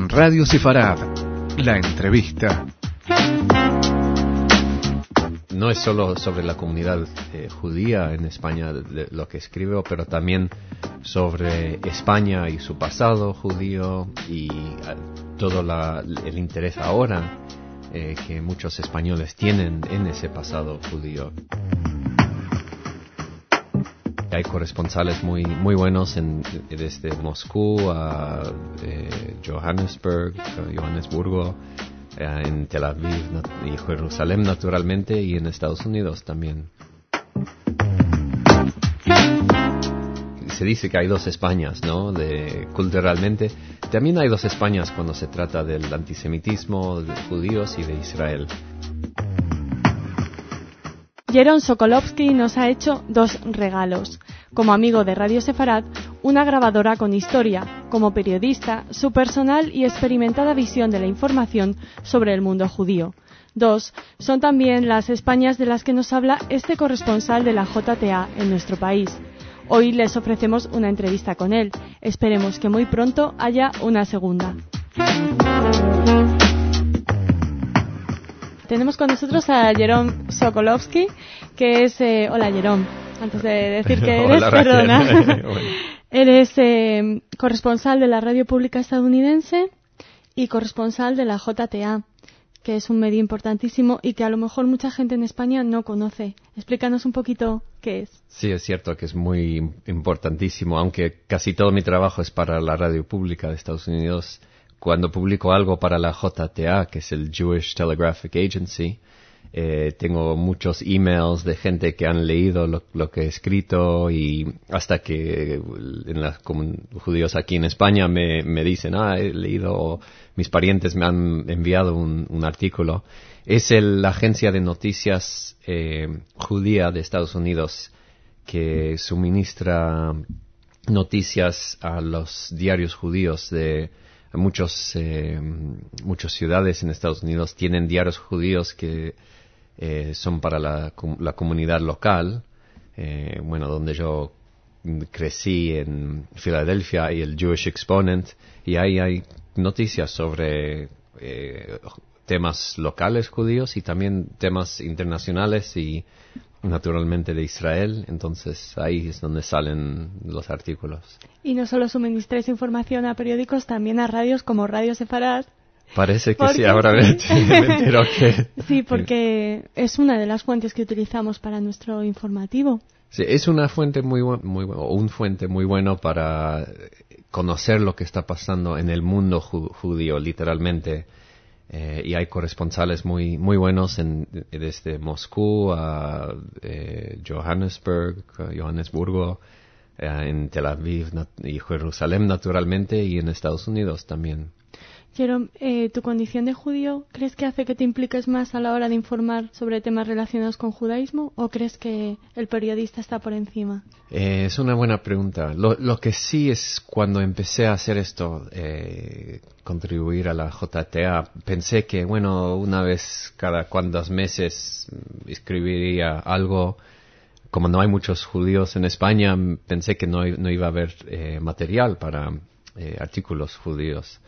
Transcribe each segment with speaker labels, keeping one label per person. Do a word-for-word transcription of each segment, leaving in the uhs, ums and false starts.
Speaker 1: En Radio Sefarad, la entrevista.
Speaker 2: No es solo sobre la comunidad eh, judía en España de lo que escribo, pero también sobre España y su pasado judío y eh, todo la, el interés ahora eh, que muchos españoles tienen en ese pasado judío. Hay corresponsales muy muy buenos en, desde Moscú a eh, Johannesburg, a Johannesburgo, eh, en Tel Aviv y Jerusalén naturalmente, y en Estados Unidos también. Se dice que hay dos Españas, ¿no? De, culturalmente. También hay dos Españas cuando se trata del antisemitismo de judíos y de Israel.
Speaker 3: Jeroen Sokolovsky nos ha hecho dos regalos. Como amigo de Radio Sefarad, una grabadora con historia. Como periodista, su personal y experimentada visión de la información sobre el mundo judío. Dos, son también las Españas de las que nos habla este corresponsal de la J T A en nuestro país. Hoy les ofrecemos una entrevista con él. Esperemos que muy pronto haya una segunda. Tenemos con nosotros a Jeroen Sokolovsky, que es... Eh, hola, Jeroen. Antes de decir que eres,
Speaker 2: Hola,
Speaker 3: perdona.
Speaker 2: Bueno.
Speaker 3: Eres eh, corresponsal de la radio pública estadounidense y corresponsal de la J T A, que es un medio importantísimo y que a lo mejor mucha gente en España no conoce. Explícanos un poquito qué es.
Speaker 2: Sí, es cierto que es muy importantísimo, aunque casi todo mi trabajo es para la radio pública de Estados Unidos. Cuando publico algo para la J T A, que es el Jewish Telegraphic Agency, eh, tengo muchos emails de gente que han leído lo, lo que he escrito, y hasta que en las comun- judíos aquí en España me, me dicen, ah, he leído, o mis parientes me han enviado un, un artículo. Es el, la agencia de noticias eh, judía de Estados Unidos que suministra noticias a los diarios judíos de muchos eh, muchas ciudades en Estados Unidos. Tienen diarios judíos que eh, son para la, la comunidad local. Eh, bueno, donde yo crecí en Filadelfia, y el Jewish Exponent, y ahí hay noticias sobre eh, temas locales judíos y también temas internacionales y naturalmente de Israel. Entonces ahí es donde salen los artículos.
Speaker 3: Y no solo suministráis información a periódicos, también a radios como Radio Sefarad.
Speaker 2: Parece que
Speaker 3: Porque
Speaker 2: sí, ahora me, me entero que...
Speaker 3: Sí, porque es una de las fuentes que utilizamos para nuestro informativo.
Speaker 2: Sí, es una fuente muy bu- muy bu- un fuente muy bueno para conocer lo que está pasando en el mundo ju- judío, literalmente. Eh, y hay corresponsales muy muy buenos en, desde Moscú a eh, Johannesburg, a Johannesburgo, eh, en Tel Aviv nat- y Jerusalén naturalmente, y en Estados Unidos también.
Speaker 3: Jeroen, eh, ¿tu condición de judío crees que hace que te impliques más a la hora de informar sobre temas relacionados con judaísmo, o crees que el periodista está por encima?
Speaker 2: Eh, es una buena pregunta. Lo, lo que sí es, cuando empecé a hacer esto, eh, contribuir a la J T A, pensé que, bueno, una vez cada cuantos meses escribiría algo. Como no hay muchos judíos en España, pensé que no, no iba a haber eh, material para eh, artículos judíos.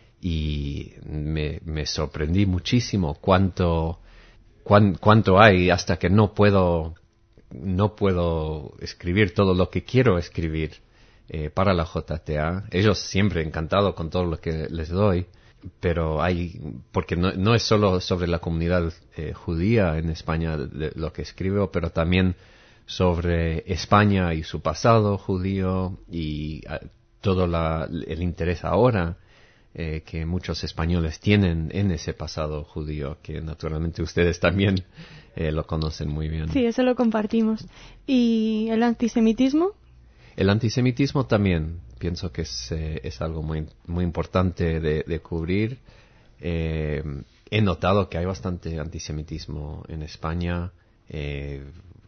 Speaker 2: Y me, me sorprendí muchísimo cuánto, cuán, cuánto hay, hasta que no puedo, no puedo escribir todo lo que quiero escribir eh, para la J T A. Ellos siempre encantados con todo lo que les doy, pero hay, porque no, no es solo sobre la comunidad eh, judía en España de lo que escribo, pero también sobre España y su pasado judío y uh, todo la, el interés ahora Eh, que muchos españoles tienen en ese pasado judío, que naturalmente ustedes también eh, lo conocen muy bien.
Speaker 3: Sí, eso lo compartimos. ¿Y el antisemitismo?
Speaker 2: El antisemitismo también pienso que es, eh, es algo muy, muy importante de, de cubrir. Eh, he notado que hay bastante antisemitismo en España, eh,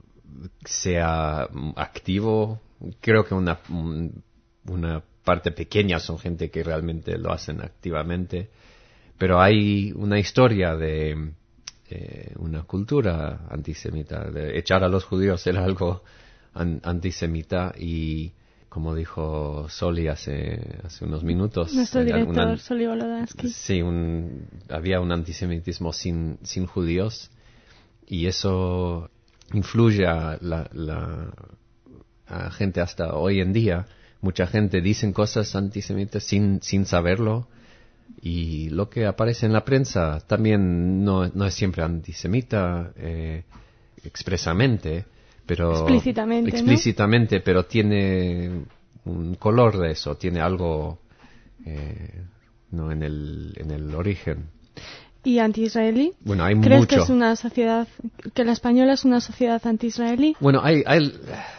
Speaker 2: sea activo. Creo que una, una parte pequeña son gente que realmente lo hacen activamente, pero hay una historia de eh, una cultura antisemita, de echar a los judíos era algo an- antisemita, y como dijo Soli hace, hace unos minutos.
Speaker 3: Nuestro director,
Speaker 2: una,
Speaker 3: Soli Volodansky.
Speaker 2: Sí, un, había un antisemitismo sin, sin judíos y eso influye a la, la a gente hasta hoy en día. Mucha gente dice cosas antisemitas sin, sin saberlo. Y lo que aparece en la prensa también no, no es siempre antisemita eh, expresamente, pero
Speaker 3: explícitamente,
Speaker 2: explícitamente
Speaker 3: ¿no?
Speaker 2: Pero tiene un color de eso, tiene algo eh, no en el en el origen.
Speaker 3: ¿Y anti-israelí?
Speaker 2: Bueno, hay
Speaker 3: ¿Crees
Speaker 2: mucho.
Speaker 3: que es una sociedad, que la española es una sociedad anti-israelí?
Speaker 2: Bueno, hay hay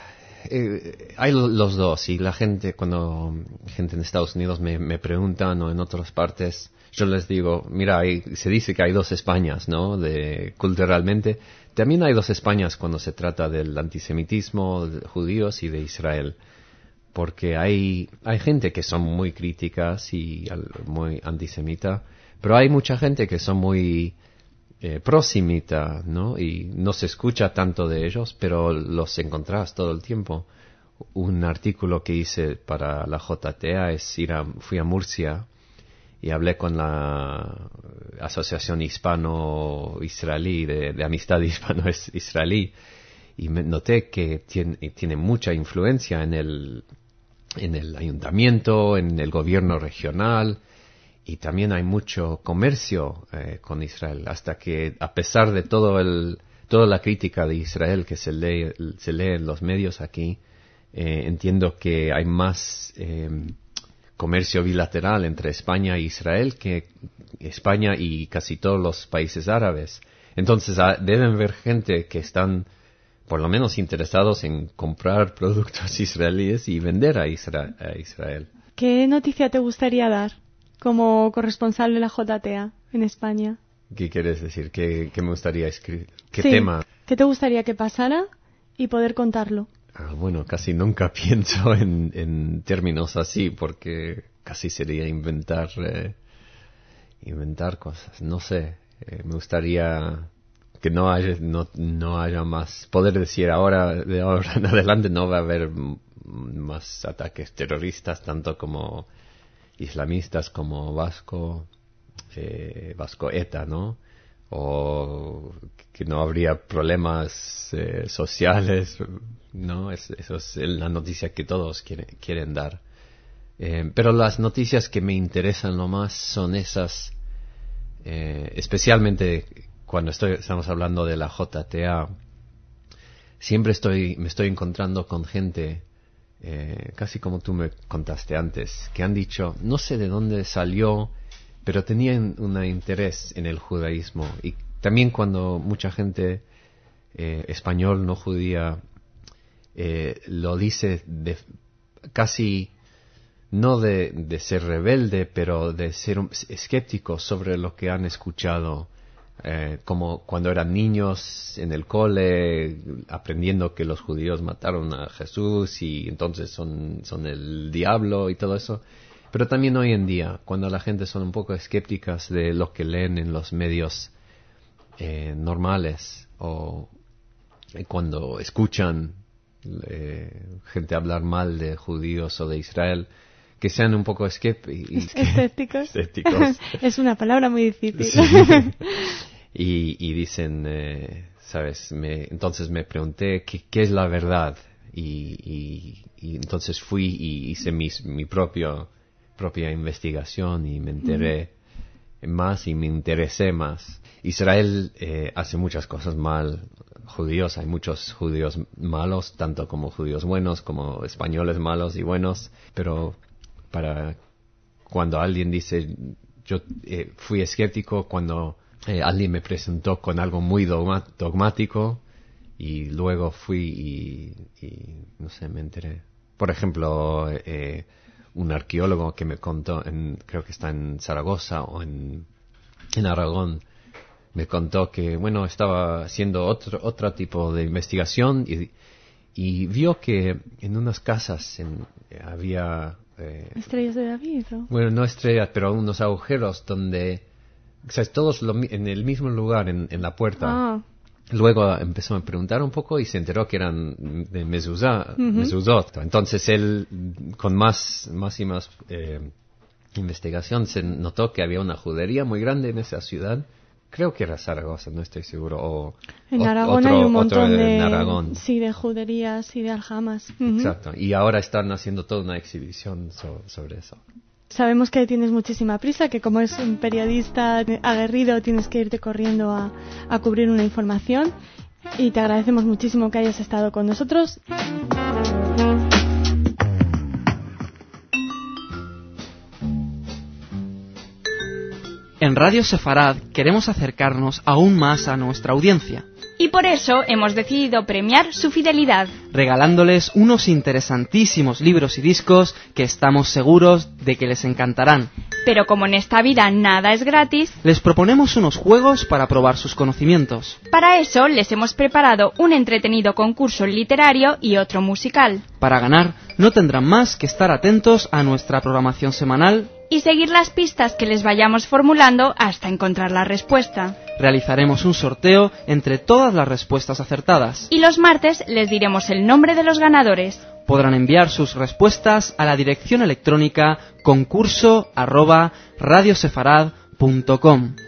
Speaker 2: Eh, hay los dos, y la gente, cuando gente en Estados Unidos me, me preguntan o en otras partes, yo les digo, mira, hay, se dice que hay dos Españas, ¿no? De, culturalmente, también hay dos Españas cuando se trata del antisemitismo, de judíos y de Israel, porque hay, hay gente que son muy críticas y muy antisemita, pero hay mucha gente que son muy Eh, prosimita, ¿no? Y no se escucha tanto de ellos, pero los encontrás todo el tiempo. Un artículo que hice para la J T A es ir a, fui a Murcia y hablé con la Asociación Hispano-Israelí, de, de Amistad Hispano-Israelí, y me noté que tiene, tiene mucha influencia en el, en el ayuntamiento, en el gobierno regional. Y también hay mucho comercio eh, con Israel, hasta que a pesar de todo el, toda la crítica de Israel que se lee, se lee en los medios aquí, eh, entiendo que hay más eh, comercio bilateral entre España e Israel que España y casi todos los países árabes. Entonces ah, deben haber gente que están por lo menos interesados en comprar productos israelíes y vender a, Isra- a Israel.
Speaker 3: ¿Qué noticia te gustaría dar como corresponsal de la J T A en España?
Speaker 2: ¿Qué quieres decir? ¿Qué, qué me gustaría escribir? ¿Qué
Speaker 3: sí.
Speaker 2: tema?
Speaker 3: ¿Qué te gustaría que pasara y poder contarlo?
Speaker 2: Ah, bueno, casi nunca pienso en, en términos así, porque casi sería inventar eh, inventar cosas. No sé, eh, me gustaría que no haya no, no haya más. Poder decir ahora, de ahora en adelante no va a haber m- más ataques terroristas, tanto como islamistas como vasco, eh, vasco ETA, ¿no? O que no habría problemas eh, sociales, ¿no? Es, eso es la noticia que todos quiere, quieren dar. Eh, pero las noticias que me interesan lo más son esas, eh, especialmente cuando estoy, estamos hablando de la J T A, siempre estoy, me estoy encontrando con gente Eh, casi como tú me contaste antes, que han dicho, no sé de dónde salió, pero tenían un interés en el judaísmo. Y también cuando mucha gente eh, español no judía eh, lo dice de, casi no de, de ser rebelde, pero de ser un, escéptico sobre lo que han escuchado. Eh, como cuando eran niños en el cole, aprendiendo que los judíos mataron a Jesús y entonces son, son el diablo y todo eso. Pero también hoy en día, cuando la gente son un poco escépticas de lo que leen en los medios eh, normales, o eh, cuando escuchan eh, gente hablar mal de judíos o de Israel, que sean un poco escépticos.
Speaker 3: Escépticos.
Speaker 2: Escépticos.
Speaker 3: Es una palabra muy difícil.
Speaker 2: Sí. Y, y dicen, eh, ¿sabes? Me, entonces me pregunté ¿qué, qué es la verdad? Y, y, y entonces fui y hice mis, mi propio, propia investigación y me enteré mm. más y me interesé más. Israel eh, hace muchas cosas mal. Judíos, hay muchos judíos malos, tanto como judíos buenos, como españoles malos y buenos, pero para cuando alguien dice, yo eh, fui escéptico cuando eh, alguien me presentó con algo muy dogma, dogmático y luego fui y, y no sé, me enteré. Por ejemplo, eh, un arqueólogo que me contó, en, creo que está en Zaragoza o en, en Aragón, me contó que, bueno, estaba haciendo otro, otro tipo de investigación y, y vio que en unas casas en, había... Eh,
Speaker 3: ¿Estrellas de David? ¿O?
Speaker 2: Bueno, no estrellas, pero unos agujeros donde, o sea, todos lo, en el mismo lugar, en, en la puerta.
Speaker 3: Ah.
Speaker 2: luego empezó a preguntar un poco y se enteró que eran de Mezuzá,
Speaker 3: Uh-huh.
Speaker 2: Mezuzot. Entonces él, con más, más y más eh, investigación, se notó que había una judería muy grande en esa ciudad. Creo que era Zaragoza, no estoy seguro. O,
Speaker 3: en
Speaker 2: o,
Speaker 3: Aragón
Speaker 2: otro,
Speaker 3: hay un montón
Speaker 2: otro
Speaker 3: de,
Speaker 2: en Aragón.
Speaker 3: sí, de juderías y de aljamas. Uh-huh.
Speaker 2: Exacto. Y ahora están haciendo toda una exhibición so, sobre eso.
Speaker 3: Sabemos que tienes muchísima prisa, que como es un periodista aguerrido tienes que irte corriendo a, a cubrir una información, y te agradecemos muchísimo que hayas estado con nosotros.
Speaker 4: En Radio Sefarad queremos acercarnos aún más a nuestra audiencia,
Speaker 5: y por eso hemos decidido premiar su fidelidad,
Speaker 4: regalándoles unos interesantísimos libros y discos que estamos seguros de que les encantarán.
Speaker 5: Pero como en esta vida nada es gratis,
Speaker 4: les proponemos unos juegos para probar sus conocimientos.
Speaker 5: Para eso les hemos preparado un entretenido concurso literario y otro musical.
Speaker 4: Para ganar, no tendrán más que estar atentos a nuestra programación semanal
Speaker 5: y seguir las pistas que les vayamos formulando hasta encontrar la respuesta.
Speaker 4: Realizaremos un sorteo entre todas las respuestas acertadas.
Speaker 5: Y los martes les diremos el nombre de los ganadores.
Speaker 4: Podrán enviar sus respuestas a la dirección electrónica concurso arroba radiosefarad punto com.